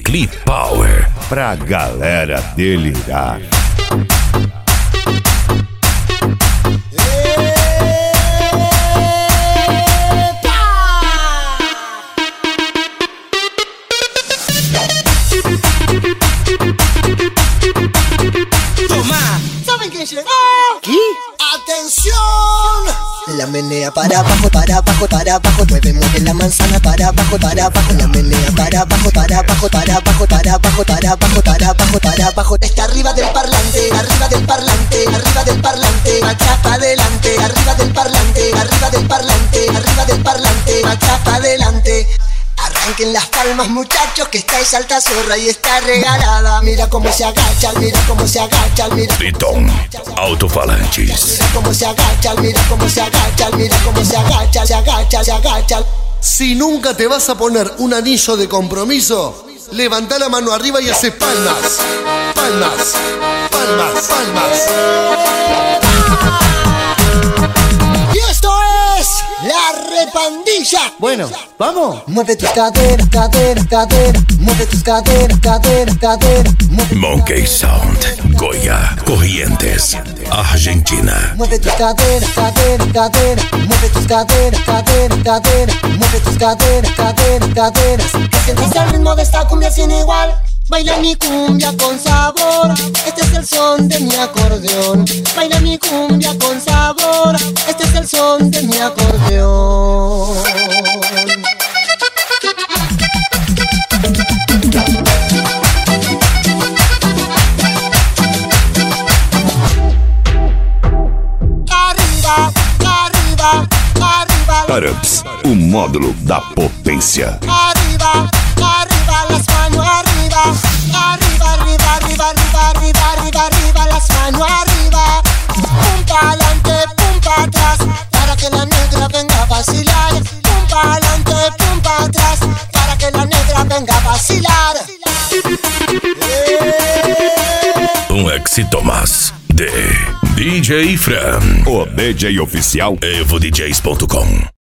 Clip Power. Pra galera delirar. ¿Saben quién llegó? ¿Qué? ¡Atención! La menea para abajo, para abajo, para abajo. Mueve, mueve la manzana para abajo, para abajo. La menea para abajo, para abajo, para abajo, para abajo, para abajo, para abajo, para abajo. Está arriba del parlante, arriba del parlante, arriba del parlante. Atrás para adelante, arriba del parlante, arriba del parlante, arriba del parlante. Atrás para adelante. Arranquen las palmas, muchachos, que esta es alta zorra y está regalada. Mira cómo se agachan, mira cómo se agachan, mira. Triton Alto-Falantes. Mira cómo se agachan, mira cómo se agachan, mira cómo se agachan, se agachan, se agachan. Si nunca te vas a poner un anillo de compromiso, levantá la mano arriba y hace palmas. Palmas, palmas, palmas. Y esto es la repandilla. Bueno, ¿vamos? Mueve tus caderas, caderas, caderas. Mueve tus caderas, caderas, caderas. Monkey Sound, Goya, Corrientes, Argentina. Mueve tus caderas, caderas, caderas. Mueve tus caderas, caderas, caderas. Mueve tus caderas, caderas, caderas. Que sientas el ritmo de esta cumbia sin igual. Baila mi cumbia con sabor, este es el son de mi acordeón. Baila mi cumbia con sabor, este es el son de mi acordeón. Arriba, arriba, arriba. Arabs, o módulo da potência. Arriba, arriba, las manos arriba. Arriba, arriba, arriba, arriba, arriba, arriba, arriba, las manos arriba. Pum pa' adelante, pum pa' atrás, para que la negra venga a vacilar. Pum pa' adelante, pum pa' atrás, para que la negra venga a vacilar. Um éxito más de DJ Fran. O DJ oficial EvoDJs.com.